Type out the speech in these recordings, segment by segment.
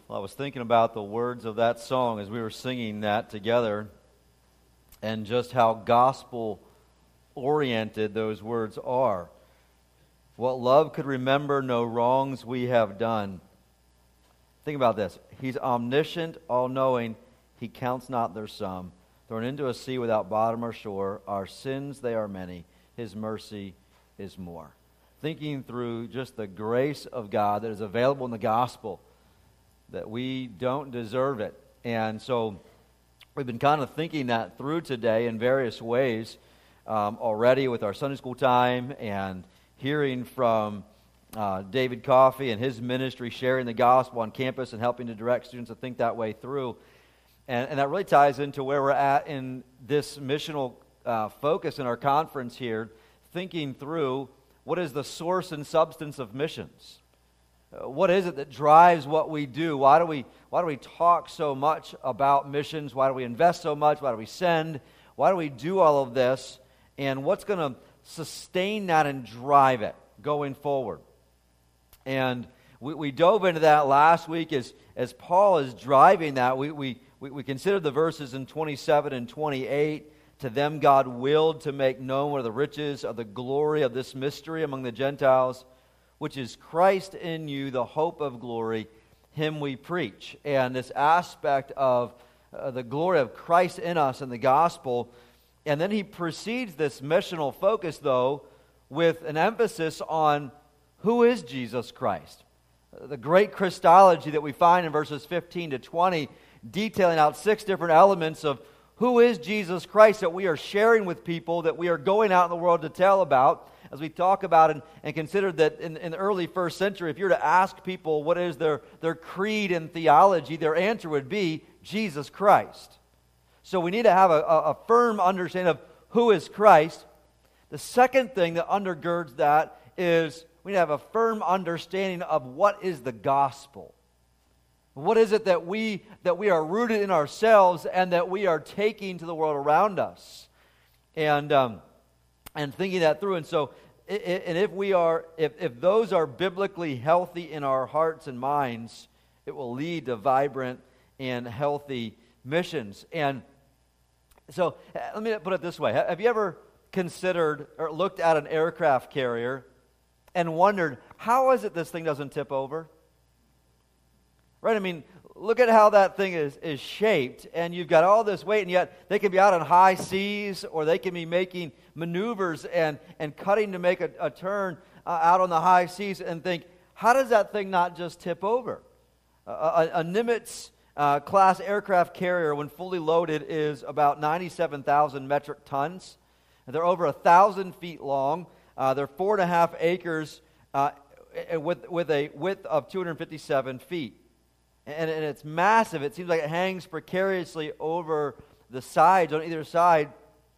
Well, I was thinking about the words of that song as we were singing that together, and just how gospel-oriented those words are. What love could remember, no wrongs we have done. Think about this. He's omniscient, all-knowing. He counts not their sum. Thrown into a sea without bottom or shore, our sins, they are many. His mercy is more. Thinking through just the grace of God that is available in the gospel, that we don't deserve it. And so we've been kind of thinking that through today in various ways already with our Sunday school time and hearing from David Coffey and his ministry, sharing the gospel on campus and helping to direct students to think that way through. And that really ties into where we're at in this missional focus in our conference here, thinking through what is the source and substance of missions. What is it that drives what we do? Why do we talk so much about missions? Why do we invest so much? Why do we send? Why do we do all of this? And what's going to sustain that and drive it going forward? And we dove into that last week as Paul is driving that. We considered the verses in 27 and 28. To them God willed to make known what are the riches of the glory of this mystery among the Gentiles, which is Christ in you, the hope of glory. Him we preach. And this aspect of the glory of Christ in us in the gospel. And then he precedes this missional focus, though, with an emphasis on who is Jesus Christ. The great Christology that we find in verses 15 to 20, detailing out 6 different elements of who is Jesus Christ that we are sharing with people, that we are going out in the world to tell about. As we talk about and consider that in the early first century, if you were to ask people what is their creed and theology, their answer would be Jesus Christ. So we need to have a firm understanding of who is Christ. The second thing that undergirds that is we need to have a firm understanding of what is the gospel. What is it that we are rooted in ourselves and that we are taking to the world around us? And thinking that through. And so, if those are biblically healthy in our hearts and minds, it will lead to vibrant and healthy missions. And so, let me put it this way. Have you ever considered or looked at an aircraft carrier and wondered, how is it this thing doesn't tip over? Right? I mean, look at how that thing is shaped, and you've got all this weight, and yet they can be out on high seas, or they can be making maneuvers and cutting to make a turn out on the high seas, and think, how does that thing not just tip over? A Nimitz class aircraft carrier, when fully loaded, is about 97,000 metric tons. They're over 1,000 feet long. They're 4.5 acres with a width of 257 feet. And it's massive. It seems like it hangs precariously over the sides, on either side.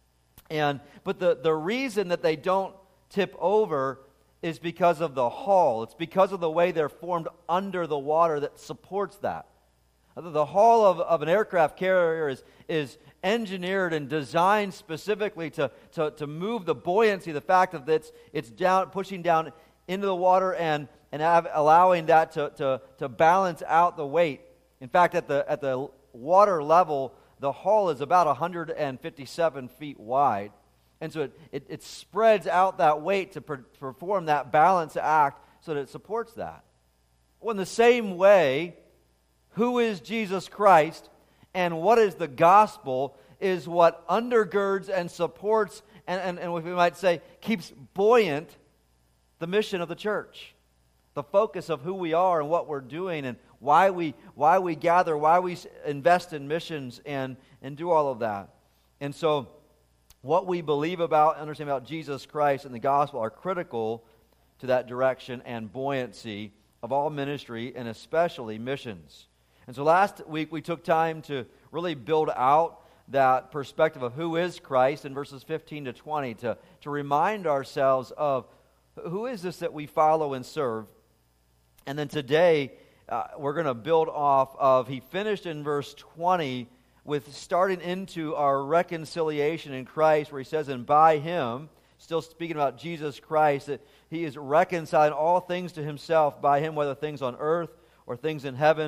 But the reason that they don't tip over is because of the hull. It's because of the way they're formed under the water that supports that. The hull of an aircraft carrier is engineered and designed specifically to move the buoyancy, the fact that it's down, pushing down into the water and allowing that to balance out the weight. In fact, at the water level, the hull is about 157 feet wide. And so it spreads out that weight to perform that balance act so that it supports that. Well, in the same way, who is Jesus Christ and what is the gospel is what undergirds and supports and we might say keeps buoyant the mission of the church. The focus of who we are and what we're doing and why we gather, why we invest in missions and do all of that. And so what we believe about, understand about Jesus Christ and the gospel are critical to that direction and buoyancy of all ministry and especially missions. And so last week we took time to really build out that perspective of who is Christ in verses 15 to 20 to remind ourselves of who is this that we follow and serve. And then today, we're going to build off of, he finished in verse 20 with starting into our reconciliation in Christ, where he says, and by him, still speaking about Jesus Christ, that he is reconciling all things to himself by him, whether things on earth or things in heaven,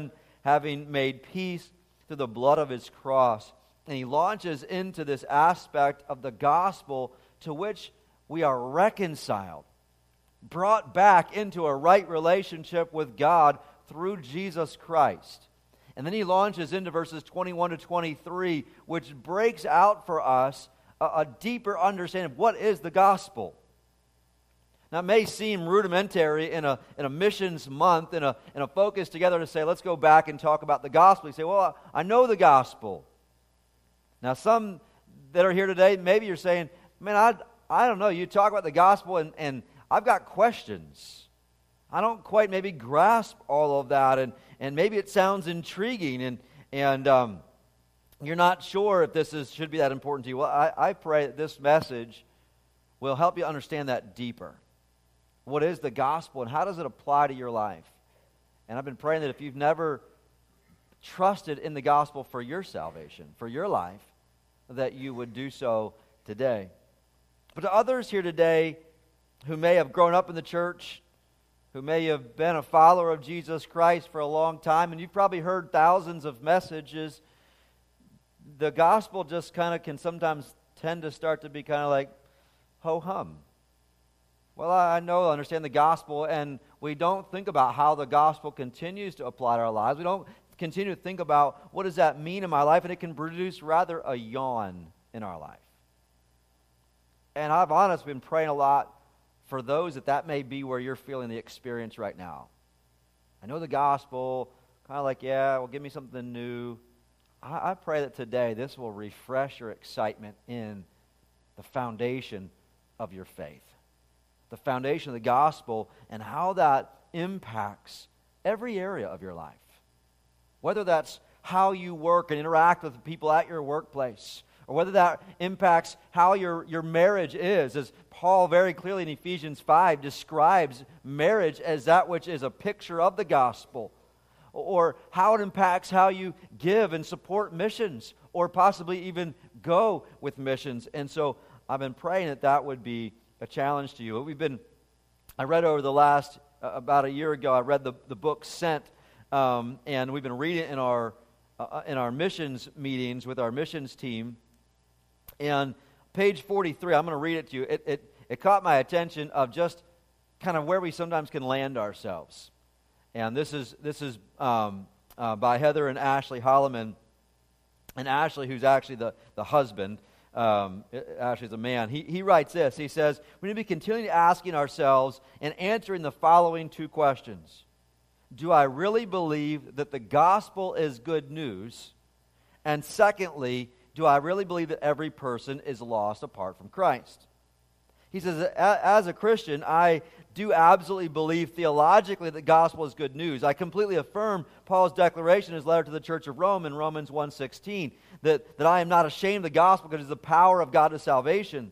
having made peace through the blood of his cross. And he launches into this aspect of the gospel to which we are reconciled, brought back into a right relationship with God through Jesus Christ. And then he launches into verses 21 to 23, which breaks out for us a deeper understanding of what is the gospel. Now, it may seem rudimentary in a missions month, in a focus together to say, let's go back and talk about the gospel. You say, well, I know the gospel. Now, some that are here today, maybe you're saying, man, I don't know. You talk about the gospel, and I've got questions. I don't quite maybe grasp all of that, and maybe it sounds intriguing, and you're not sure if this should be that important to you. Well, I pray that this message will help you understand that deeper. What is the gospel, and how does it apply to your life? And I've been praying that if you've never trusted in the gospel for your salvation, for your life, that you would do so today. But to others here today who may have grown up in the church, who may have been a follower of Jesus Christ for a long time, and you've probably heard thousands of messages, the gospel just kind of can sometimes tend to start to be kind of like ho-hum. Well, I understand the gospel, and we don't think about how the gospel continues to apply to our lives. We don't continue to think about what does that mean in my life, and it can produce rather a yawn in our life. And I've honestly been praying a lot for those that may be where you're feeling the experience right now. I know the gospel, kind of like, yeah, well, give me something new. I pray that today this will refresh your excitement in the foundation of your faith. The foundation of the gospel and how that impacts every area of your life. Whether that's how you work and interact with the people at your workplace, or whether that impacts how your marriage is, as Paul very clearly in Ephesians 5 describes marriage as that which is a picture of the gospel, or how it impacts how you give and support missions, or possibly even go with missions. And so I've been praying that would be a challenge to you. I read over the last, about a year ago, I read the book Sent, and we've been reading it in our missions meetings with our missions team. And page 43, I'm going to read it to you. It caught my attention of just kind of where we sometimes can land ourselves. And this is by Heather and Ashley Holloman. And Ashley, who's actually the husband, Ashley's a man, he writes this. He says, we need to be continually asking ourselves and answering the following two questions. Do I really believe that the gospel is good news? And secondly, do I really believe that every person is lost apart from Christ? He says, as a Christian, I do absolutely believe theologically that the gospel is good news. I completely affirm Paul's declaration in his letter to the church of Rome in Romans 1:16, that I am not ashamed of the gospel because it's the power of God to salvation.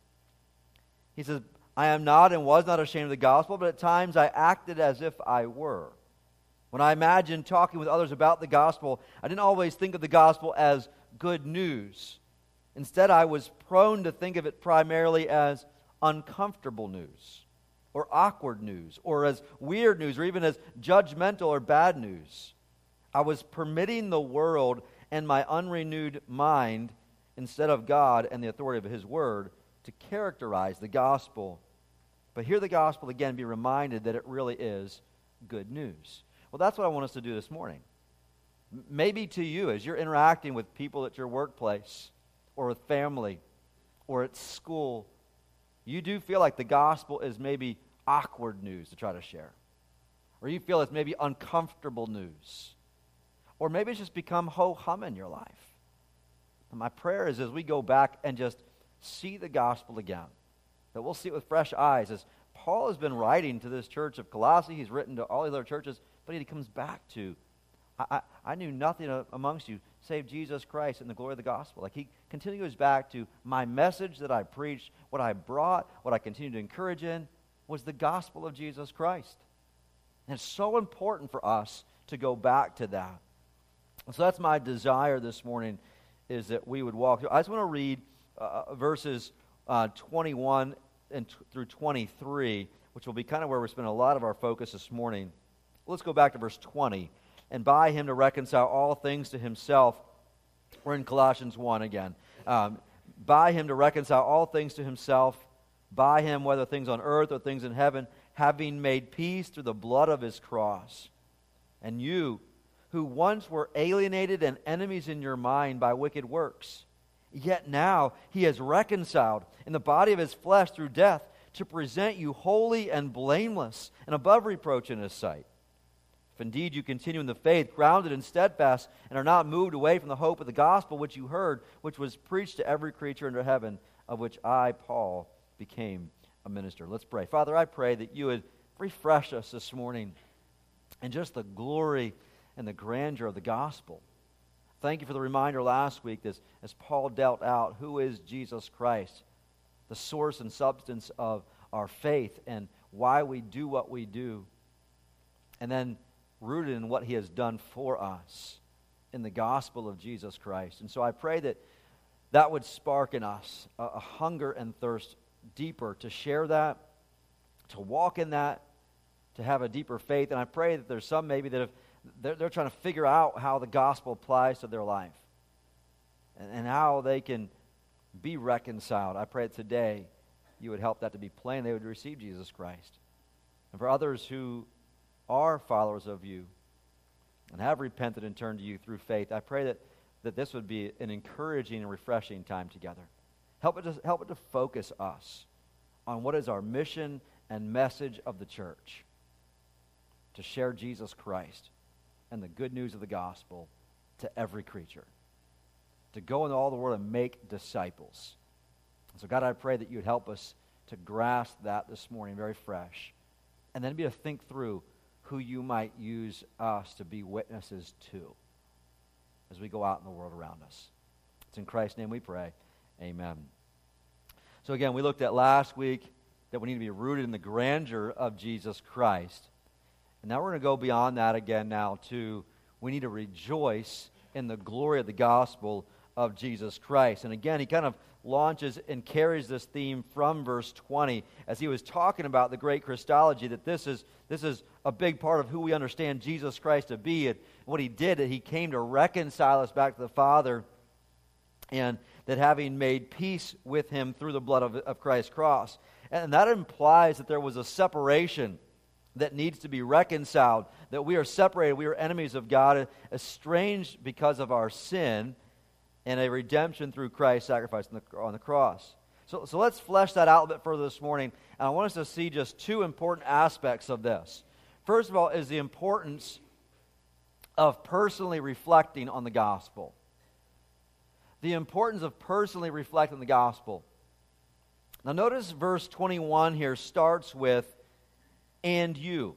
He says, I am not and was not ashamed of the gospel, but at times I acted as if I were. When I imagined talking with others about the gospel, I didn't always think of the gospel as good news. Instead, I was prone to think of it primarily as uncomfortable news, or awkward news, or as weird news, or even as judgmental or bad news. I was permitting the world and my unrenewed mind, instead of God and the authority of His Word, to characterize the gospel. But hear the gospel again, be reminded that it really is good news. Well, that's what I want us to do this morning. Maybe to you, as you're interacting with people at your workplace, or with family, or at school, you do feel like the gospel is maybe awkward news to try to share. Or you feel it's maybe uncomfortable news. Or maybe it's just become ho-hum in your life. And my prayer is as we go back and just see the gospel again, that we'll see it with fresh eyes. As Paul has been writing to this church of Colossae, he's written to all the other churches, but he comes back to, I knew nothing amongst you save Jesus Christ and the glory of the gospel. Like he continues back to my message that I preached, what I brought, what I continue to encourage in, was the gospel of Jesus Christ. And it's so important for us to go back to that. And so that's my desire this morning, is that we would walk through. I just want to read verses 21 through 23, which will be kind of where we're spending a lot of our focus this morning. Let's go back to verse 20. and by him to reconcile all things to himself. We're in Colossians 1 again. By him to reconcile all things to himself, by him, whether things on earth or things in heaven, having made peace through the blood of his cross. And you, who once were alienated and enemies in your mind by wicked works, yet now he has reconciled in the body of his flesh through death to present you holy and blameless and above reproach in his sight. If indeed you continue in the faith, grounded and steadfast, and are not moved away from the hope of the gospel which you heard, which was preached to every creature under heaven, of which I, Paul, became a minister. Let's pray. Father, I pray that you would refresh us this morning in just the glory and the grandeur of the gospel. Thank you for the reminder last week as Paul dealt out who is Jesus Christ, the source and substance of our faith and why we do what we do, and then rooted in what he has done for us in the gospel of Jesus Christ. And so I pray that that would spark in us a hunger and thirst deeper to share that, to walk in that, to have a deeper faith. And I pray that there's some maybe that they're trying to figure out how the gospel applies to their life and how they can be reconciled. I pray that today you would help that to be plain. They would receive Jesus Christ. And for others who are followers of you and have repented and turned to you through faith, I pray that this would be an encouraging and refreshing time together. Help it to focus us on what is our mission and message of the church, to share Jesus Christ and the good news of the gospel to every creature, to go into all the world and make disciples. And so God, I pray that you would help us to grasp that this morning very fresh, and then be to think through who you might use us to be witnesses to as we go out in the world around us. It's in Christ's name we pray. Amen. So again, we looked at last week that we need to be rooted in the grandeur of Jesus Christ. And now we're going to go beyond that again now to we need to rejoice in the glory of the gospel of Jesus Christ. And again, he kind of launches and carries this theme from verse 20 as he was talking about the great Christology, that this is a big part of who we understand Jesus Christ to be, and what he did, that he came to reconcile us back to the Father, and that having made peace with him through the blood of Christ's cross. And that implies that there was a separation that needs to be reconciled, that we are separated, we are enemies of God, estranged because of our sin, and a redemption through Christ's sacrifice on the cross. So let's flesh that out a bit further this morning, and I want us to see just two important aspects of this. First of all is the importance of personally reflecting on the gospel. The importance of personally reflecting on the gospel. Now notice verse 21 here starts with, and you.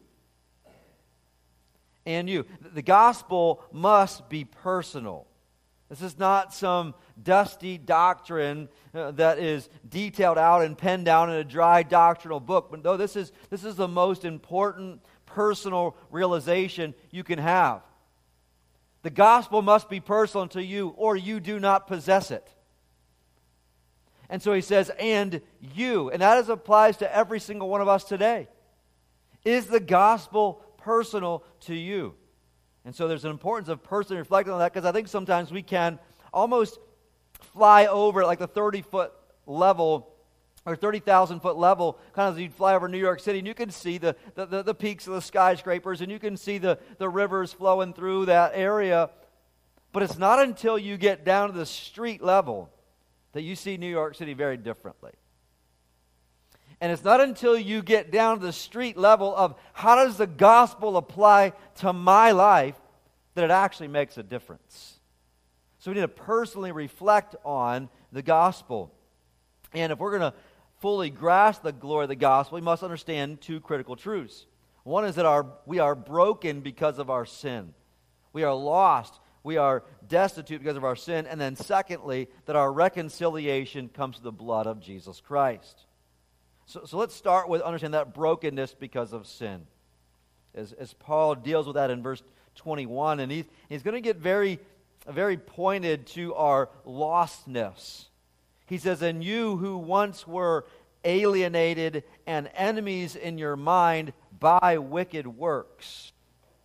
And you. The gospel must be personal. This is not some dusty doctrine that is detailed out and penned down in a dry doctrinal book. But no, this is the most important personal realization you can have. The gospel must be personal to you, or you do not possess it. And so he says, and you. And that applies to every single one of us today. Is the gospel personal to you? And so there's an importance of personally reflecting on that, because I think sometimes we can almost fly over like the 30-foot level or 30,000-foot level, kind of as you'd fly over New York City, and you can see the peaks of the skyscrapers, and you can see the rivers flowing through that area. But it's not until you get down to the street level that you see New York City very differently. And it's not until you get down to the street level of how does the gospel apply to my life that it actually makes a difference. So we need to personally reflect on the gospel. And if we're going to fully grasp the glory of the gospel, we must understand two critical truths. One is that we are broken because of our sin. We are lost. We are destitute because of our sin. And then secondly, that our reconciliation comes through the blood of Jesus Christ. So let's start with understanding that brokenness because of sin. As Paul deals with that in verse 21, and he's going to get very, very pointed to our lostness. He says, and you who once were alienated and enemies in your mind by wicked works.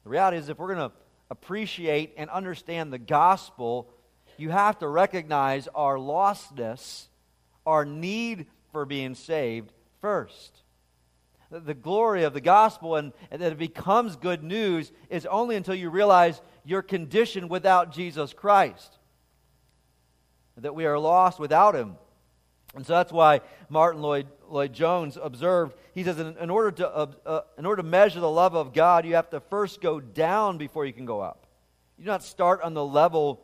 The reality is, if we're going to appreciate and understand the gospel, you have to recognize our lostness, our need for being saved first. The glory of the gospel and that it becomes good news is only until you realize your condition without Jesus Christ, that we are lost without Him. And so that's why Martin Lloyd-Jones observed, he says, in order to measure the love of God, you have to first go down before you can go up. You do not start on the level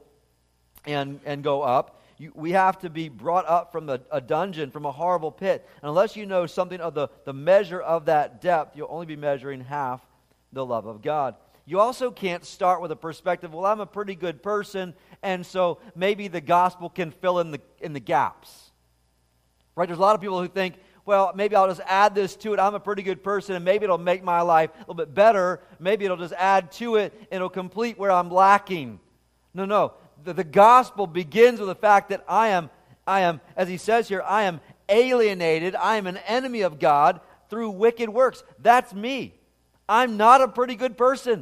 and go up. We have to be brought up from a dungeon, from a horrible pit. And unless you know something of the measure of that depth, you'll only be measuring half the love of God. You also can't start with a perspective, well, I'm a pretty good person, and so maybe the gospel can fill in the gaps. Right? There's a lot of people who think, well, maybe I'll just add this to it. I'm a pretty good person, and maybe it'll make my life a little bit better. Maybe it'll just add to it, and it'll complete where I'm lacking. No. The gospel begins with the fact that I am, as he says here, I am alienated. I am an enemy of God through wicked works. That's me. I'm not a pretty good person.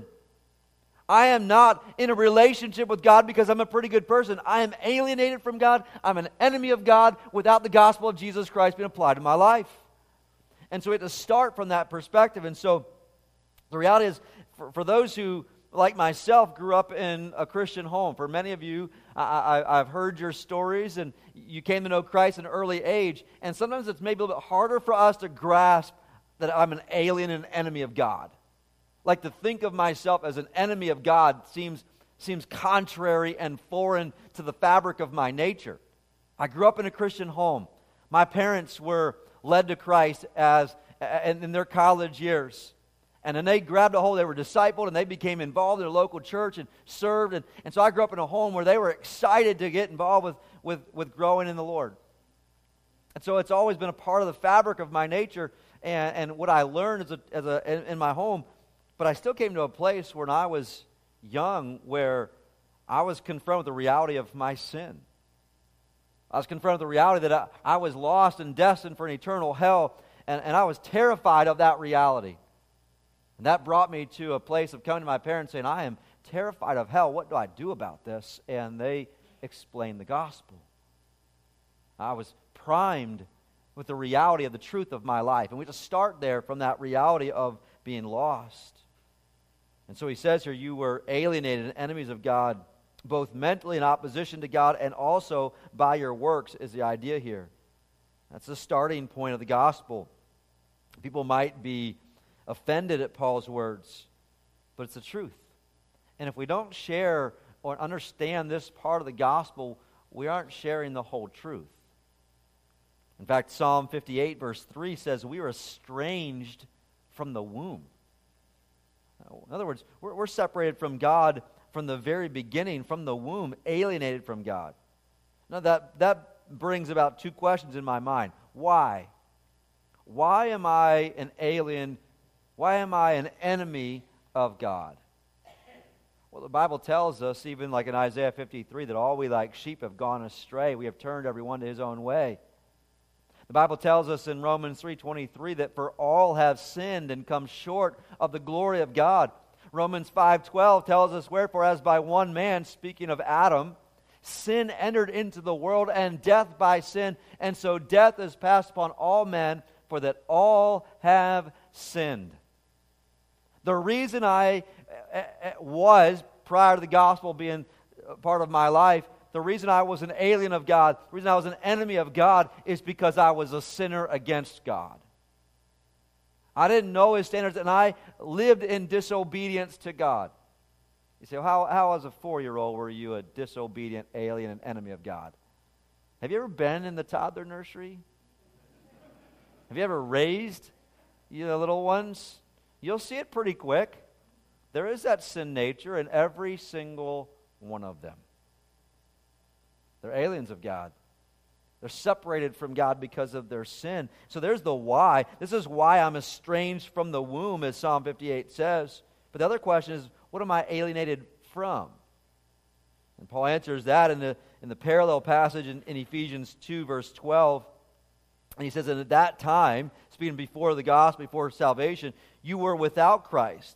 I am not in a relationship with God because I'm a pretty good person. I am alienated from God. I'm an enemy of God without the gospel of Jesus Christ being applied to my life. And so we have to start from that perspective. And so the reality is, for those who, like myself, grew up in a Christian home, for many of you, I've heard your stories, and you came to know Christ at an early age. And sometimes it's maybe a little bit harder for us to grasp that I'm an alien and an enemy of God. Like, to think of myself as an enemy of God seems contrary and foreign to the fabric of my nature. I grew up in a Christian home. My parents were led to Christ in their college years. And then they grabbed a hold, they were discipled, and they became involved in a local church and served. And so I grew up in a home where they were excited to get involved with growing in the Lord. And so it's always been a part of the fabric of my nature and what I learned in my home. But I still came to a place when I was young where I was confronted with the reality of my sin. I was confronted with the reality that I was lost and destined for an eternal hell, and I was terrified of that reality. And that brought me to a place of coming to my parents saying, I am terrified of hell. What do I do about this? And they explained the gospel. I was primed with the reality of the truth of my life. And we just start there from that reality of being lost. And so he says here, you were alienated and enemies of God, both mentally in opposition to God and also by your works is the idea here. That's the starting point of the gospel. People might be offended at Paul's words, but it's the truth. And if we don't share or understand this part of the gospel, we aren't sharing the whole truth. In fact, Psalm 58 verse 3 says, we are estranged from the womb. In other words, we're separated from God from the very beginning, from the womb, alienated from God. Now that brings about two questions in my mind. Why? Why am I an alien? Why am I an enemy of God? Well, the Bible tells us, even like in Isaiah 53, that all we like sheep have gone astray. We have turned everyone to his own way. The Bible tells us in Romans 3:23 that for all have sinned and come short of the glory of God. Romans 5:12 tells us, wherefore as by one man, speaking of Adam, sin entered into the world and death by sin, and so death is passed upon all men, for that all have sinned. The reason I was, prior to the gospel being part of my life, the reason I was an alien of God, the reason I was an enemy of God is because I was a sinner against God. I didn't know His standards, and I lived in disobedience to God. You say, well, how as a 4-year-old were you a disobedient alien and enemy of God? Have you ever been in the toddler nursery? Have you ever raised little ones? You'll see it pretty quick. There is that sin nature in every single one of them. They're aliens of God. They're separated from God because of their sin. So there's the why. This is why I'm estranged from the womb, as Psalm 58 says. But the other question is, what am I alienated from? And Paul answers that in the parallel passage in Ephesians 2, verse 12. And he says, and at that time, speaking before the gospel, before salvation, you were without Christ,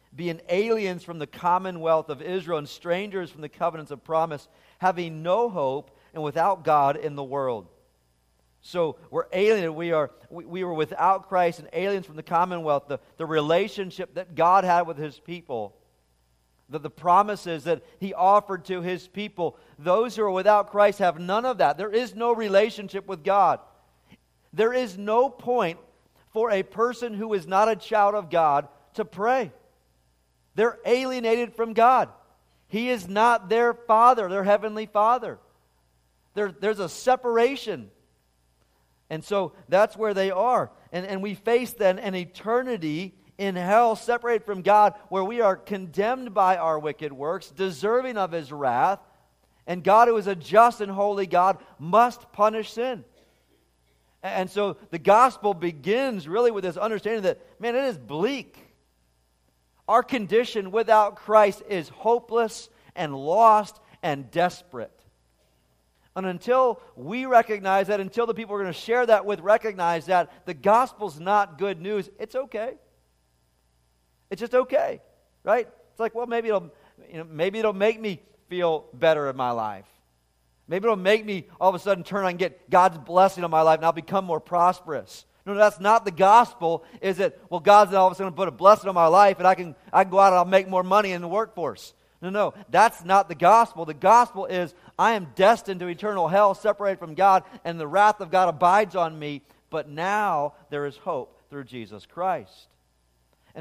being aliens from the commonwealth of Israel and strangers from the covenants of promise, having no hope and without God in the world. So we're alienated. We were without Christ and aliens from the commonwealth, the relationship that God had with his people, the promises that he offered to his people. Those who are without Christ have none of that. There is no relationship with God. There is no point for a person who is not a child of God to pray. They're alienated from God. He is not their Father, their heavenly Father. There's a separation. And so that's where they are. And we face then an eternity in hell, separated from God, where we are condemned by our wicked works, deserving of his wrath. And God, who is a just and holy God, must punish sin. And so the gospel begins really with this understanding that, man, it is bleak. Our condition without Christ is hopeless and lost and desperate. And until we recognize that, until the people we're going to share that with recognize that the gospel's not good news, it's okay. It's just okay, right? It's like, well, maybe it'll make me feel better in my life. Maybe it'll make me all of a sudden turn on and get God's blessing on my life and I'll become more prosperous. No, that's not the gospel. Is that, well, God's all of a sudden going to put a blessing on my life and I can go out and I'll make more money in the workforce. No, that's not the gospel. The gospel is I am destined to eternal hell, separated from God, and the wrath of God abides on me. But now there is hope through Jesus Christ. And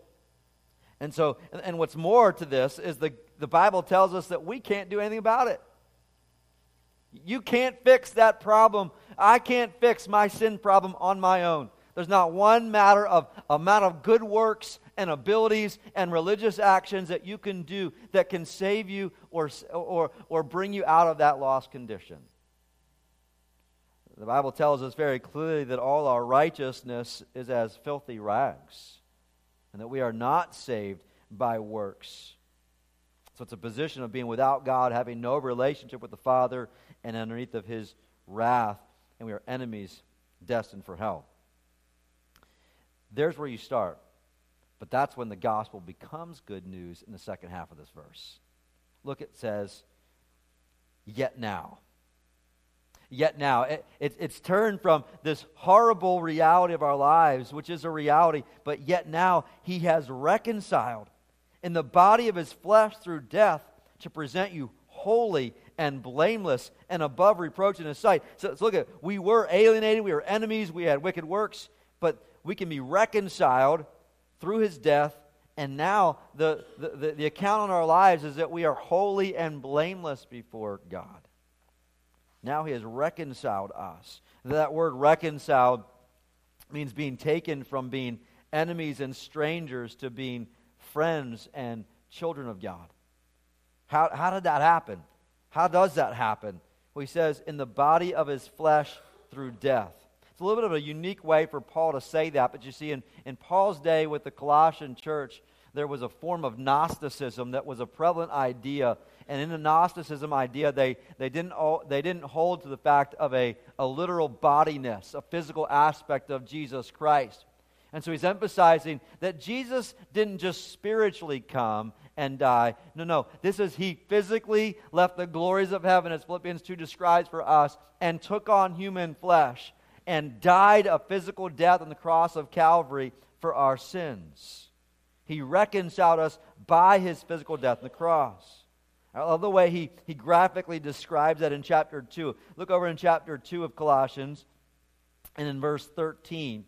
what's more to this is the Bible tells us that we can't do anything about it. You can't fix that problem. I can't fix my sin problem on my own. There's not one matter of amount of good works and abilities and religious actions that you can do that can save you or bring you out of that lost condition. The Bible tells us very clearly that all our righteousness is as filthy rags, and that we are not saved by works. So it's a position of being without God, having no relationship with the Father, and underneath of his wrath, and we are enemies destined for hell. There's where you start. But that's when the gospel becomes good news in the second half of this verse. Look, it says, yet now. Yet now. It's turned from this horrible reality of our lives, which is a reality, but yet now he has reconciled in the body of his flesh through death to present you holy and blameless and above reproach in his sight. So look at, we were alienated, we were enemies, we had wicked works, but we can be reconciled through his death, and now the account on our lives is that we are holy and blameless before God. Now he has reconciled us. That word reconciled means being taken from being enemies and strangers to being friends and children of God. How did that happen? How does that happen? Well, he says, in the body of his flesh through death. It's a little bit of a unique way for Paul to say that, but you see, in Paul's day with the Colossian church, there was a form of Gnosticism that was a prevalent idea, and in the Gnosticism idea, they didn't hold to the fact of a literal bodiness, a physical aspect of Jesus Christ. And so he's emphasizing that Jesus didn't just spiritually come and die. No. This is he physically left the glories of heaven, as Philippians 2 describes for us, and took on human flesh and died a physical death on the cross of Calvary for our sins. He reconciled us by his physical death on the cross. I love the way he graphically describes that in chapter 2. Look over in chapter 2 of Colossians and in verse 13.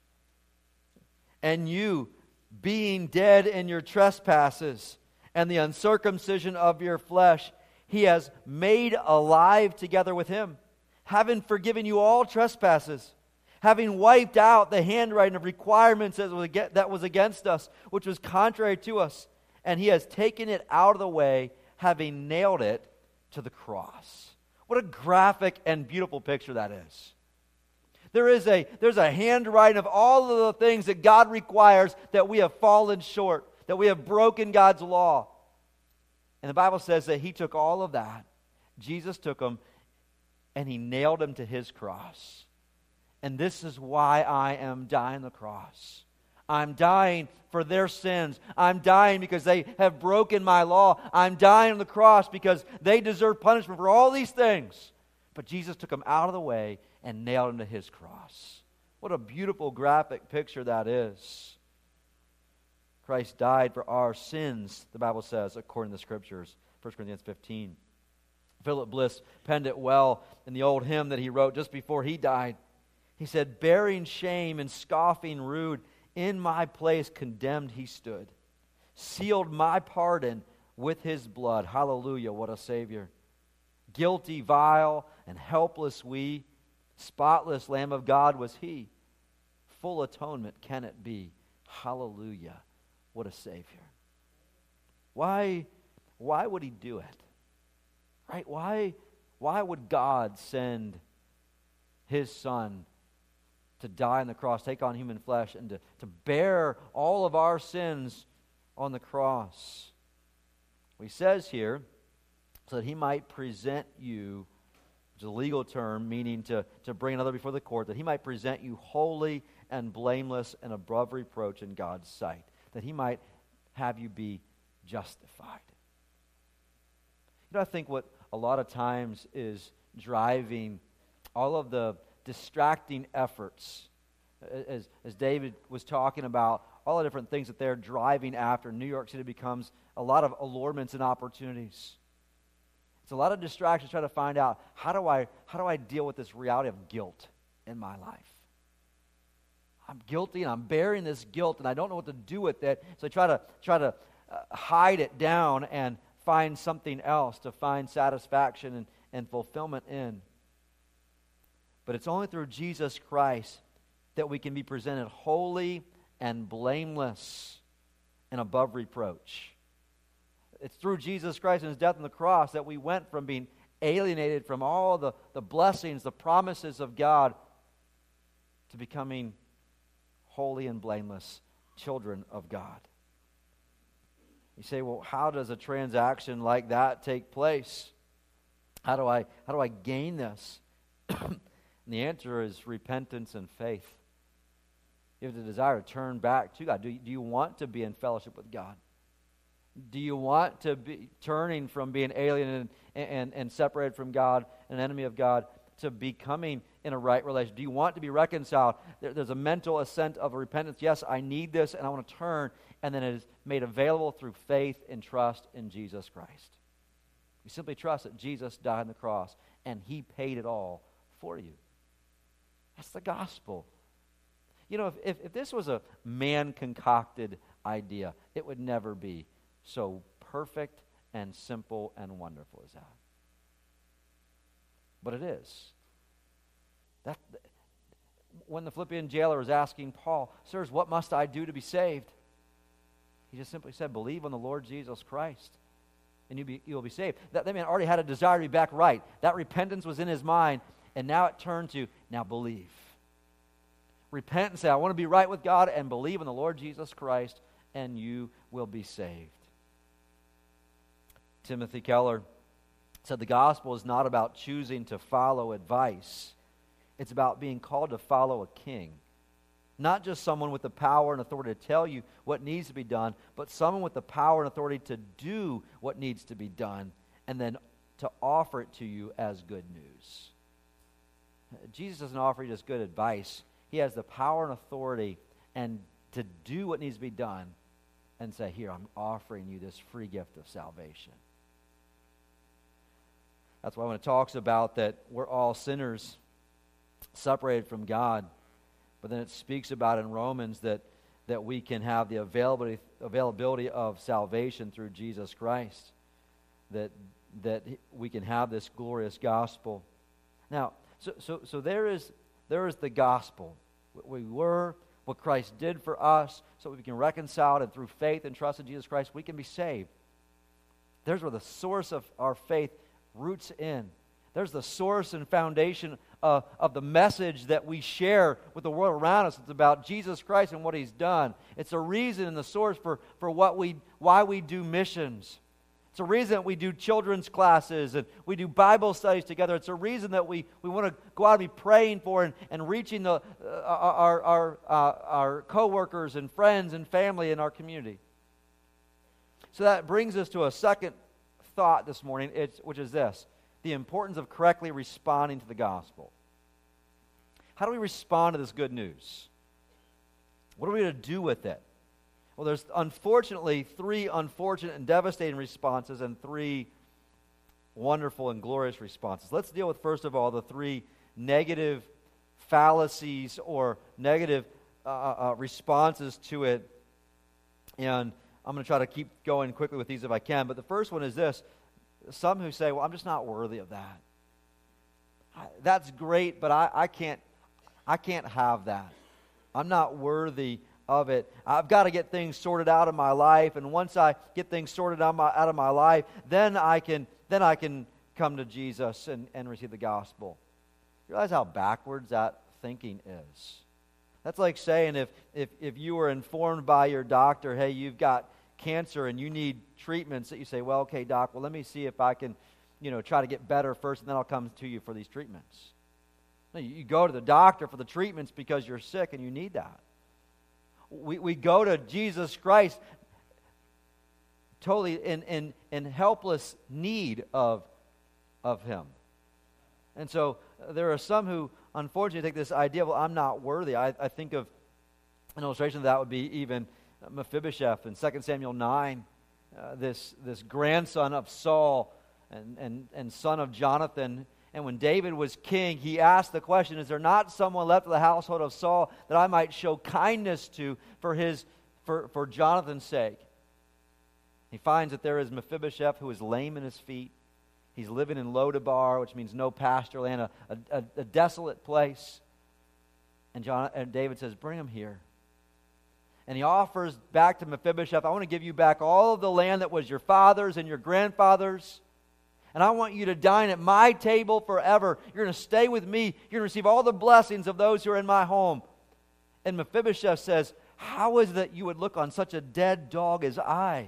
And you, being dead in your trespasses and the uncircumcision of your flesh, he has made alive together with him, having forgiven you all trespasses, having wiped out the handwriting of requirements that was against us, which was contrary to us, and he has taken it out of the way, having nailed it to the cross. What a graphic and beautiful picture that is. There's a handwriting of all of the things that God requires that we have fallen short, that we have broken God's law. And the Bible says that he took all of that. Jesus took them and he nailed them to his cross. And this is why I am dying the cross. I'm dying for their sins. I'm dying because they have broken my law. I'm dying on the cross because they deserve punishment for all these things. But Jesus took them out of the way and nailed them to his cross. What a beautiful graphic picture that is. Christ died for our sins, the Bible says, according to the Scriptures. 1 Corinthians 15. Philip Bliss penned it well in the old hymn that he wrote just before he died. He said, bearing shame and scoffing rude, in my place condemned he stood. Sealed my pardon with his blood. Hallelujah, what a Savior. Guilty, vile, and helpless we. Spotless Lamb of God was he. Full atonement can it be. Hallelujah, what a Savior. Why would he do it? Right? Why would God send his Son to die on the cross, take on human flesh, and to bear all of our sins on the cross? Well, he says here, so that he might present you, which is a legal term, meaning to bring another before the court, that he might present you holy and blameless and above reproach in God's sight, that he might have you be justified. You know, I think what a lot of times is driving all of the distracting efforts, as David was talking about, all the different things that they're driving after. New York City becomes a lot of allurements and opportunities. It's a lot of distractions trying to find out, how do I deal with this reality of guilt in my life? I'm guilty and I'm bearing this guilt and I don't know what to do with it. So I try to hide it down and find something else to find satisfaction and fulfillment in. But it's only through Jesus Christ that we can be presented holy and blameless and above reproach. It's through Jesus Christ and his death on the cross that we went from being alienated from all the blessings, the promises of God, to becoming holy and blameless children of God. You say, well, how does a transaction like that take place? How do I gain this? And the answer is repentance and faith. You have the desire to turn back to God. Do you want to be in fellowship with God? Do you want to be turning from being alien and separated from God, an enemy of God, to becoming in a right relation? Do you want to be reconciled? There's a mental assent of repentance. Yes, I need this and I want to turn. And then it is made available through faith and trust in Jesus Christ. You simply trust that Jesus died on the cross and he paid it all for you. That's the gospel. You know, if this was a man-concocted idea, it would never be so perfect and simple and wonderful as that. But it is. When the Philippian jailer was asking Paul, sirs, what must I do to be saved? He just simply said, believe on the Lord Jesus Christ, and you will be saved. That man already had a desire to be back right. That repentance was in his mind, and now it turned to, now believe. Repent and say, I want to be right with God, and believe in the Lord Jesus Christ, and you will be saved. Timothy Keller said the gospel is not about choosing to follow advice. It's about being called to follow a king. Not just someone with the power and authority to tell you what needs to be done, but someone with the power and authority to do what needs to be done, and then to offer it to you as good news. Jesus doesn't offer you just good advice. He has the power and authority and to do what needs to be done and say, here, I'm offering you this free gift of salvation. That's why when it talks about that we're all sinners separated from God, but then it speaks about in Romans that we can have the availability of salvation through Jesus Christ, that we can have this glorious gospel. Now, so there is the gospel. We were, what Christ did for us, so we can reconcile, and through faith and trust in Jesus Christ, we can be saved. There's where the source of our faith roots in. There's the source and foundation of the message that we share with the world around us. It's about Jesus Christ and what He's done. It's a reason and the source for why we do missions. It's a reason that we do children's classes and we do Bible studies together. It's a reason that we want to go out and be praying for and reaching our coworkers and friends and family in our community. So that brings us to a second thought this morning, which is this: the importance of correctly responding to the gospel. How do we respond to this good news? What are we going to do with it? Well, there's unfortunately 3 unfortunate and devastating responses and 3 wonderful and glorious responses. Let's deal with, first of all, the 3 negative fallacies or negative responses to it. And I'm going to try to keep going quickly with these if I can. But the first one is this: some who say, well, I'm just not worthy of that. That's great, but I can't have that. I'm not worthy of it. I've got to get things sorted out in my life, and once I get things sorted out of my life, then I can come to Jesus and receive the gospel. You realize how backwards that thinking is? That's like saying if you were informed by your doctor, hey, you've got cancer and you need treatments, that you say, well, okay, doc, well, let me see if I can, try to get better first, and then I'll come to you for these treatments. No, you go to the doctor for the treatments because you're sick and you need that. We go to Jesus Christ totally in helpless need of Him. And so there are some who unfortunately take this idea, well, I'm not worthy. I think of an illustration of that would be even Mephibosheth in 2 Samuel 9, this grandson of Saul and son of Jonathan. And when David was king, he asked the question, is there not someone left of the household of Saul that I might show kindness to for Jonathan's sake? He finds that there is Mephibosheth, who is lame in his feet. He's living in Lodabar, which means no pasture land, a desolate place. And David says, bring him here. And he offers back to Mephibosheth, I want to give you back all of the land that was your father's and your grandfather's. And I want you to dine at my table forever. You're going to stay with me. You're going to receive all the blessings of those who are in my home. And Mephibosheth says, how is it that you would look on such a dead dog as I?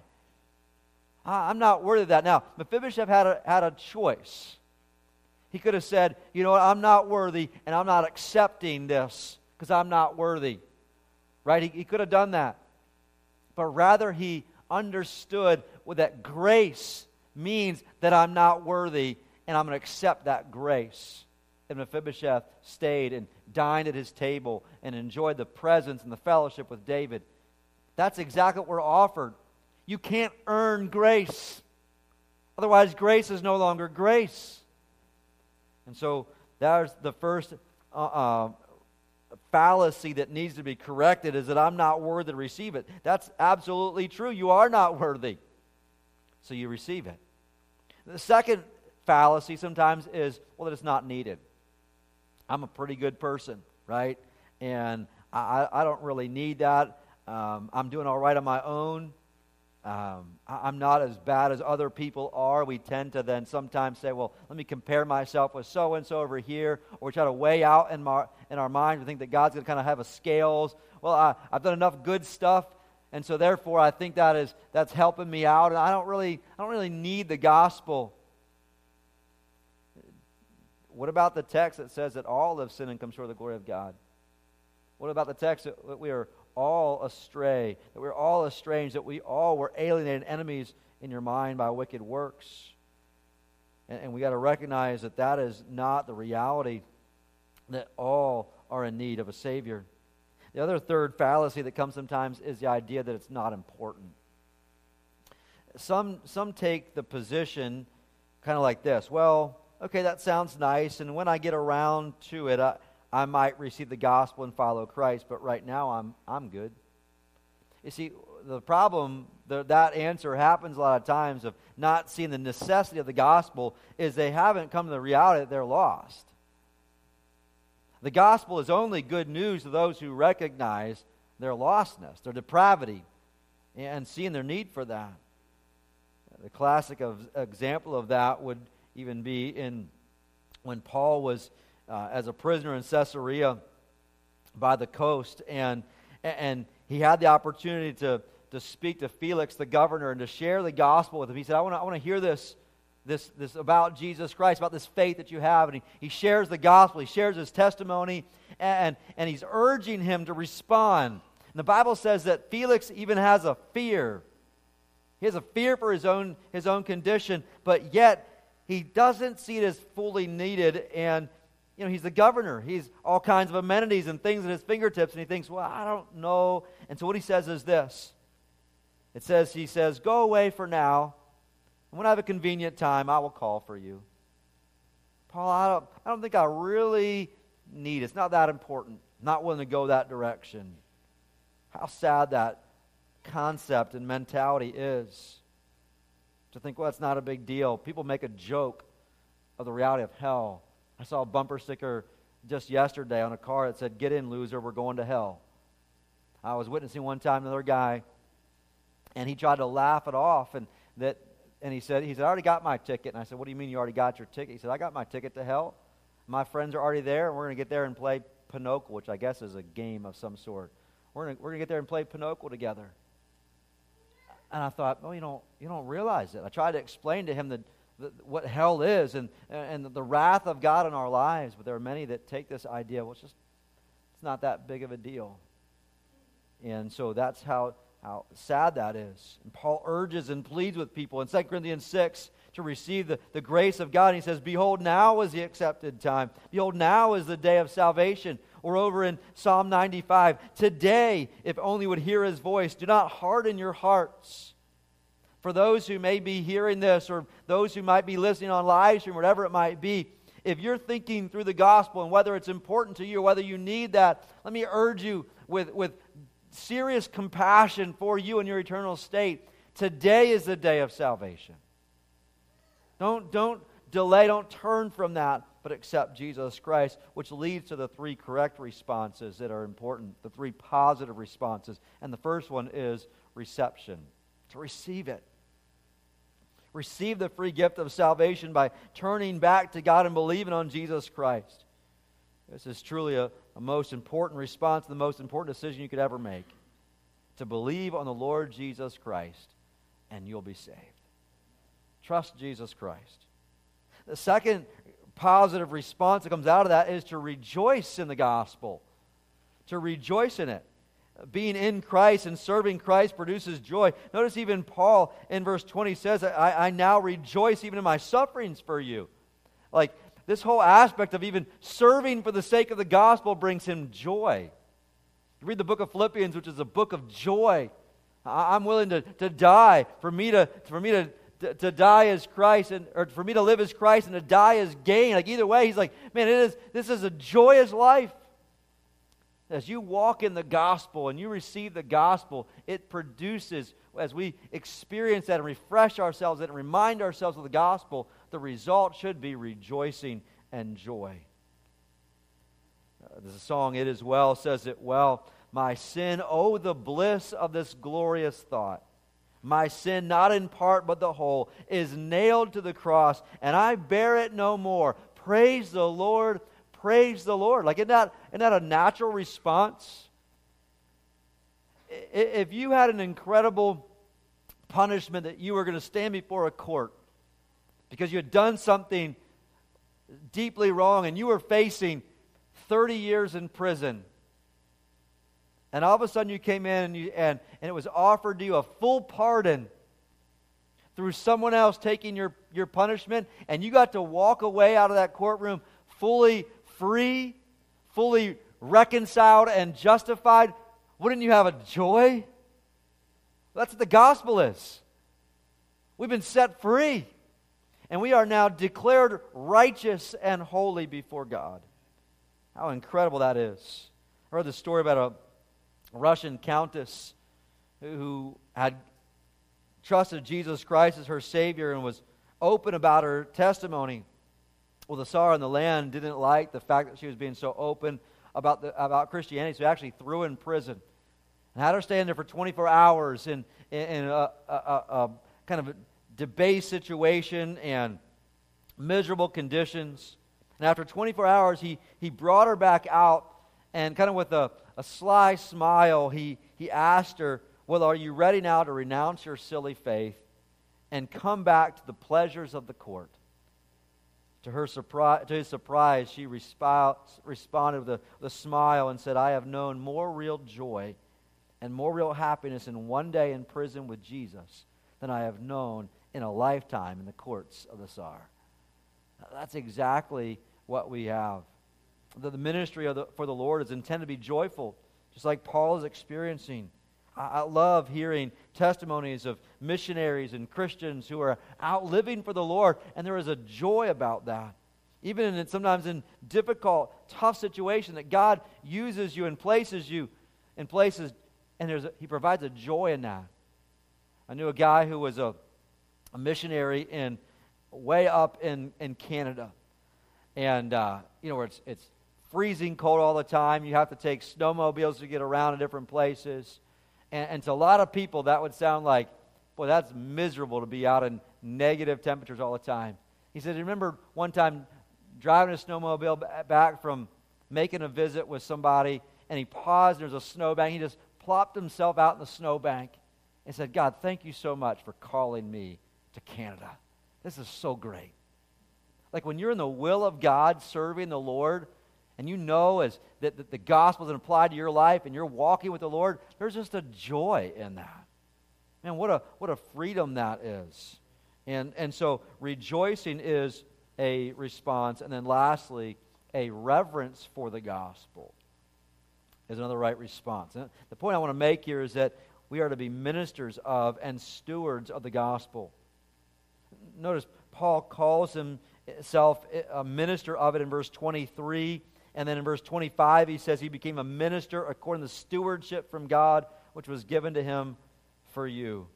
I'm not worthy of that. Now, Mephibosheth had a choice. He could have said, you know what, I'm not worthy, and I'm not accepting this because I'm not worthy. Right? He could have done that. But rather he understood that grace means that I'm not worthy, and I'm going to accept that grace. And Mephibosheth stayed and dined at his table and enjoyed the presence and the fellowship with David. That's exactly what we're offered. You can't earn grace. Otherwise, grace is no longer grace. And so there's the first fallacy that needs to be corrected, is that I'm not worthy to receive it. That's absolutely true. You are not worthy. So you receive it. The second fallacy sometimes is, well, that it's not needed. I'm a pretty good person, right? And I don't really need that. I'm doing all right on my own. I'm not as bad as other people are. We tend to then sometimes say, well, let me compare myself with so-and-so over here. Or we try to weigh out in our mind. We think that God's going to kind of have a scales. Well, I've done enough good stuff, and so therefore I think that's helping me out. And I don't really need the gospel. What about the text that says that all have sinned and come short of the glory of God? What about the text that we are all astray, that we're all estranged, that we all were alienated enemies in your mind by wicked works? And we got to recognize that is not the reality, that all are in need of a Savior. The other third fallacy that comes sometimes is the idea that it's not important. Some take the position kind of like this: well, okay, that sounds nice, and when I get around to it, I might receive the gospel and follow Christ, but right now I'm good. You see, the problem, that answer happens a lot of times of not seeing the necessity of the gospel, is they haven't come to the reality that they're lost. The gospel is only good news to those who recognize their lostness, their depravity, and seeing their need for that. The classic example of that would even be when Paul was as a prisoner in Caesarea by the coast, and he had the opportunity to to speak to Felix, the governor, and to share the gospel with him. He said, I want to hear this about Jesus Christ, about this faith that you have. And he shares the gospel. He shares his testimony, and he's urging him to respond. And the Bible says that Felix even has a fear. He has a fear for his own condition, but yet he doesn't see it as fully needed. And he's the governor. He's all kinds of amenities and things at his fingertips, and he thinks, well, I don't know. And so what he says is this. He says, go away for now. And when I have a convenient time, I will call for you. Paul, I don't think I really need it. It's not that important. I'm not willing to go that direction. How sad that concept and mentality is. To think, well, it's not a big deal. People make a joke of the reality of hell. I saw a bumper sticker just yesterday on a car that said, "Get in, loser, we're going to hell." I was witnessing one time another guy, and he tried to laugh it off, and he said, I already got my ticket. And I said, what do you mean you already got your ticket? He said, I got my ticket to hell. My friends are already there, and we're going to get there and play Pinochle, which I guess is a game of some sort. We're going to get there and play Pinochle together. And I thought, well, you don't realize it. I tried to explain to him what hell is and the wrath of God in our lives, but there are many that take this idea, well, it's not that big of a deal. And so that's how sad that is. And Paul urges and pleads with people in 2 Corinthians 6 to receive the grace of God. And he says, behold, now is the accepted time. Behold, now is the day of salvation. Or over in Psalm 95, today, if only would hear his voice, do not harden your hearts. For those who may be hearing this, or those who might be listening on live stream, whatever it might be, if you're thinking through the gospel and whether it's important to you or whether you need that, let me urge you with serious compassion for you and your eternal state. Today is the day of salvation. Don't delay, don't turn from that, but accept Jesus Christ, which leads to the three correct responses that are important, the three positive responses. And the first one is reception, to receive it. Receive the free gift of salvation by turning back to God and believing on Jesus Christ. This is truly a most important response, the most important decision you could ever make. To believe on the Lord Jesus Christ, and you'll be saved. Trust Jesus Christ. The second positive response that comes out of that is to rejoice in the gospel. To rejoice in it. Being in Christ and serving Christ produces joy. Notice even Paul in verse 20 says, I now rejoice even in my sufferings for you. Like, this whole aspect of even serving for the sake of the gospel brings him joy. You read the book of Philippians, which is a book of joy. I'm willing to die. For me to die as Christ, or for me to live as Christ and to die as gain. Like, either way, he's like, man, this is a joyous life. As you walk in the gospel and you receive the gospel, it produces, as we experience that and refresh ourselves and remind ourselves of the gospel, the result should be rejoicing and joy. The song, It Is Well, says it well. My sin, oh, the bliss of this glorious thought. My sin, not in part but the whole, is nailed to the cross, and I bear it no more. Praise the Lord, praise the Lord. Like, isn't that a natural response? If you had an incredible punishment that you were going to stand before a court because you had done something deeply wrong and you were facing 30 years in prison, and all of a sudden you came in and it was offered to you a full pardon through someone else taking your punishment, and you got to walk away out of that courtroom fully free, fully reconciled and justified, wouldn't you have a joy? That's what the gospel is. We've been set free, and we are now declared righteous and holy before God. How incredible that is. I heard the story about a Russian countess who had trusted Jesus Christ as her Savior and was open about her testimony. Well, the Tsar in the land didn't like the fact that she was being so open about Christianity, so he actually threw her in prison and had her stand there for 24 hours in a kind of a debased situation and miserable conditions. And after 24 hours, he brought her back out, and kind of with a sly smile, he asked her, Well, are you ready now to renounce your silly faith and come back to the pleasures of the court? To his surprise, she responded with a smile and said, I have known more real joy and more real happiness in one day in prison with Jesus than I have known in a lifetime in the courts of the Tsar. That's exactly what we have. The ministry for the Lord is intended to be joyful, just like Paul is experiencing. I love hearing testimonies of missionaries and Christians who are out living for the Lord, and there is a joy about that. Even sometimes in difficult, tough situations, that God uses you and places you in places, and He provides a joy in that. I knew a guy who was a missionary way up in Canada, and where it's freezing cold all the time. You have to take snowmobiles to get around to different places. And to a lot of people, that would sound like, boy, that's miserable to be out in negative temperatures all the time. He said, remember one time driving a snowmobile back from making a visit with somebody, and he paused, there's a snowbank. He just plopped himself out in the snowbank and said, God, thank you so much for calling me to Canada. This is so great. Like when you're in the will of God serving the Lord, and you know that the gospel is applied to your life and you're walking with the Lord, there's just a joy in that. Man, what a freedom that is. And so rejoicing is a response. And then lastly, a reverence for the gospel is another right response. And the point I want to make here is that we are to be ministers of and stewards of the gospel. Notice Paul calls himself a minister of it in verse 23. And then in verse 25, he says he became a minister according to the stewardship from God, which was given to him for you.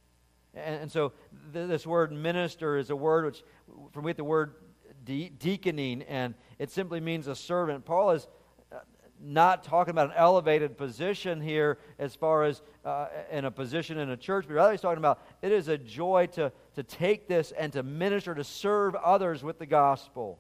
And so this word minister is a word which, from we get the word deaconing, and it simply means a servant. Paul is not talking about an elevated position here as far as in a position in a church, but rather he's talking about it is a joy to take this and to minister, to serve others with the gospel.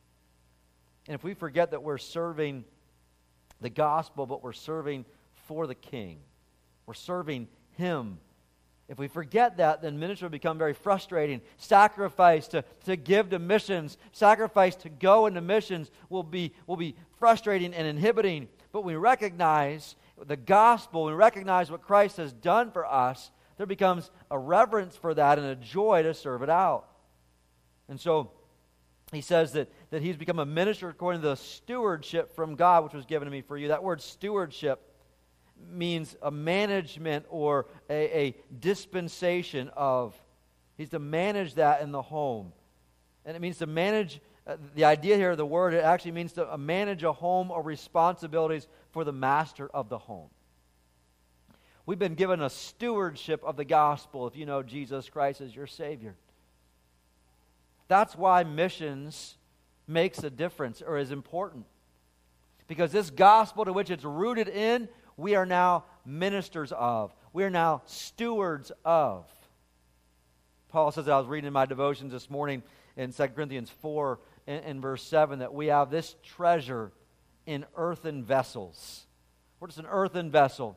And if we forget that we're serving the gospel, but we're serving for the King, we're serving Him. If we forget that, then ministry will become very frustrating. Sacrifice to give to missions, sacrifice to go into missions will be frustrating and inhibiting. But when we recognize the gospel, we recognize what Christ has done for us, there becomes a reverence for that and a joy to serve it out. And so he says that he's become a minister according to the stewardship from God, which was given to me for you. That word stewardship means a management or a dispensation of. He's to manage that in the home. And it means to manage, the idea here of the word, it actually means to manage a home or responsibilities for the master of the home. We've been given a stewardship of the gospel if you know Jesus Christ as your Savior. That's why missions makes a difference or is important. Because this gospel to which it's rooted in, we are now ministers of. We are now stewards of. Paul says, I was reading in my devotions this morning in 2 Corinthians 4 in verse 7, that we have this treasure in earthen vessels. We're just an earthen vessel.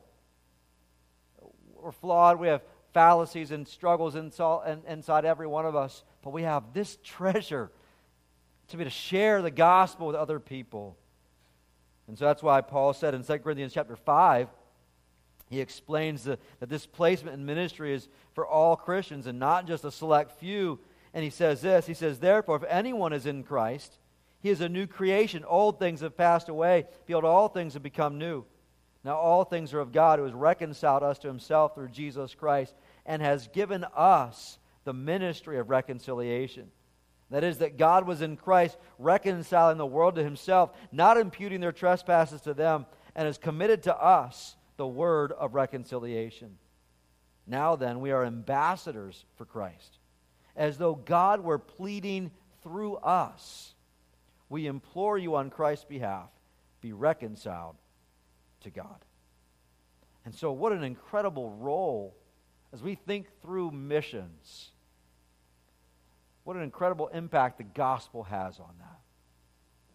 We're flawed. We have fallacies and struggles inside every one of us. But we have this treasure to be able to share the gospel with other people. And so that's why Paul said in 2 Corinthians chapter 5, he explains that this placement in ministry is for all Christians and not just a select few. And he says this, he says, therefore, if anyone is in Christ, he is a new creation. Old things have passed away. Behold, all things have become new. Now all things are of God, who has reconciled us to himself through Jesus Christ and has given us the ministry of reconciliation. That is, that God was in Christ reconciling the world to himself, not imputing their trespasses to them, and has committed to us the word of reconciliation. Now then, we are ambassadors for Christ. As though God were pleading through us, we implore you on Christ's behalf, be reconciled to God. And so what an incredible role as we think through missions. What an incredible impact the gospel has on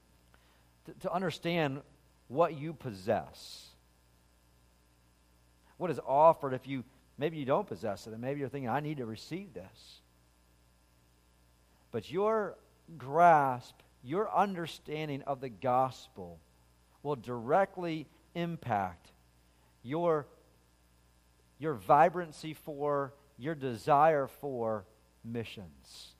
that. To understand what you possess. what is offered if maybe you don't possess it, and maybe you're thinking, I need to receive this. But your grasp, your understanding of the gospel will directly impact your vibrancy for, your desire for missions.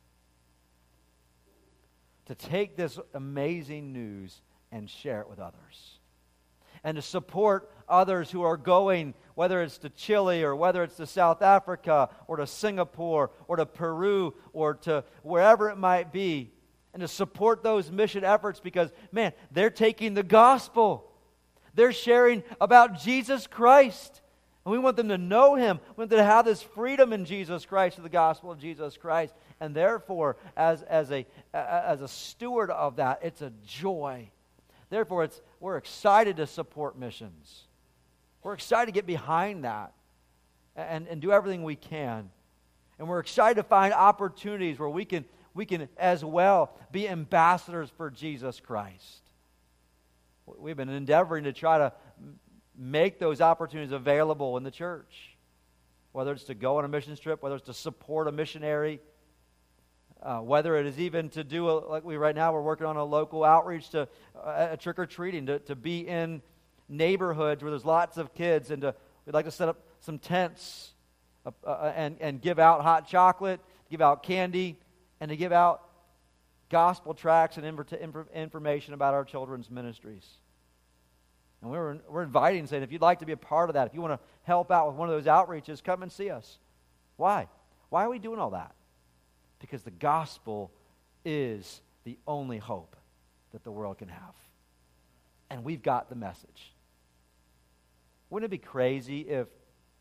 To take this amazing news and share it with others. And to support others who are going, whether it's to Chile or whether it's to South Africa or to Singapore or to Peru or to wherever it might be. And to support those mission efforts because, man, they're taking the gospel. They're sharing about Jesus Christ. And we want them to know Him. We want them to have this freedom in Jesus Christ, through the gospel of Jesus Christ. And therefore, as a steward of that, it's a joy. Therefore, we're excited to support missions. We're excited to get behind that and do everything we can. And we're excited to find opportunities where we can as well be ambassadors for Jesus Christ. We've been endeavoring to try to make those opportunities available in the church. Whether it's to go on a mission trip, whether it's to support a missionary, whether it is even to do, right now we're working on a local outreach to a trick-or-treating, to be in neighborhoods where there's lots of kids, and we'd like to set up some tents and give out hot chocolate, give out candy, and to give out gospel tracts and information about our children's ministries. And we're inviting, saying, if you'd like to be a part of that, if you want to help out with one of those outreaches, come and see us. Why? Why are we doing all that? Because the gospel is the only hope that the world can have. And we've got the message. Wouldn't it be crazy if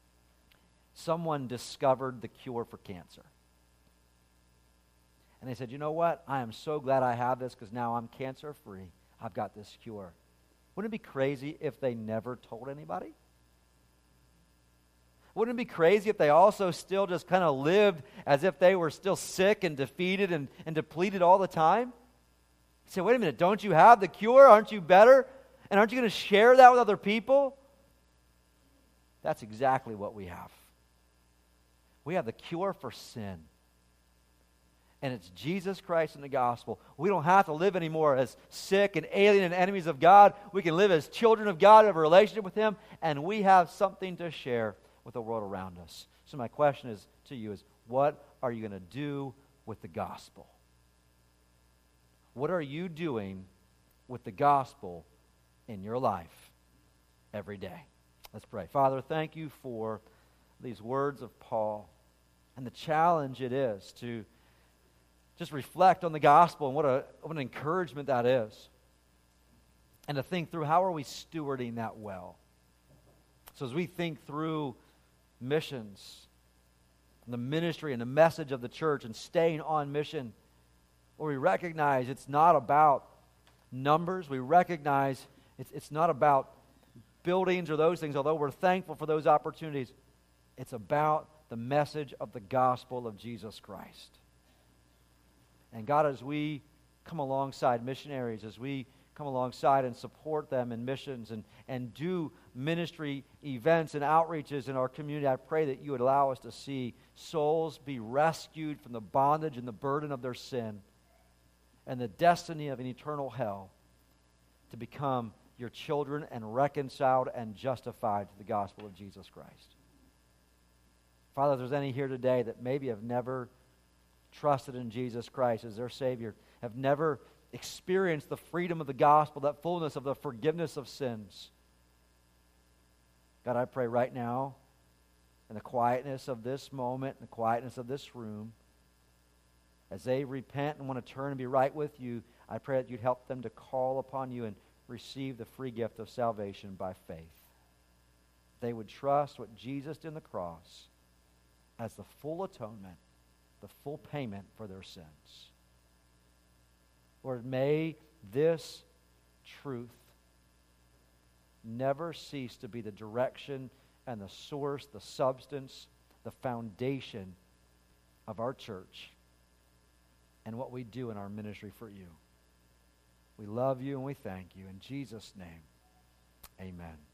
someone discovered the cure for cancer? And they said, you know what? I am so glad I have this because now I'm cancer-free. I've got this cure. Wouldn't it be crazy if they never told anybody? Wouldn't it be crazy if they also still just kind of lived as if they were still sick and defeated and depleted all the time? You say, wait a minute, don't you have the cure? Aren't you better? And aren't you going to share that with other people? That's exactly what we have. We have the cure for sin. And it's Jesus Christ and the gospel. We don't have to live anymore as sick and alien and enemies of God. We can live as children of God, have a relationship with Him, and we have something to share with the world around us. So my question to you is, what are you going to do with the gospel? What are you doing with the gospel in your life every day? Let's pray. Father, thank you for these words of Paul and the challenge it is to just reflect on the gospel and what an encouragement that is. And to think through, how are we stewarding that well? So as we think through missions, and the ministry and the message of the church and staying on mission, where we recognize it's not about numbers. We recognize it's not about buildings or those things, although we're thankful for those opportunities. It's about the message of the gospel of Jesus Christ. And God, as we come alongside missionaries, as we come alongside and support them in missions and do ministry events and outreaches in our community, I pray that you would allow us to see souls be rescued from the bondage and the burden of their sin and the destiny of an eternal hell, to become your children and reconciled and justified to the gospel of Jesus Christ. Father, if there's any here today that maybe have never trusted in Jesus Christ as their Savior, have never experienced the freedom of the gospel, that fullness of the forgiveness of sins, God, I pray right now, in the quietness of this moment, in the quietness of this room, as they repent and want to turn and be right with you, I pray that you'd help them to call upon you and receive the free gift of salvation by faith. They would trust what Jesus did on the cross as the full atonement, the full payment for their sins. Lord, may this truth never cease to be the direction and the source, the substance, the foundation of our church and what we do in our ministry for you. We love you and we thank you. In Jesus' name, amen.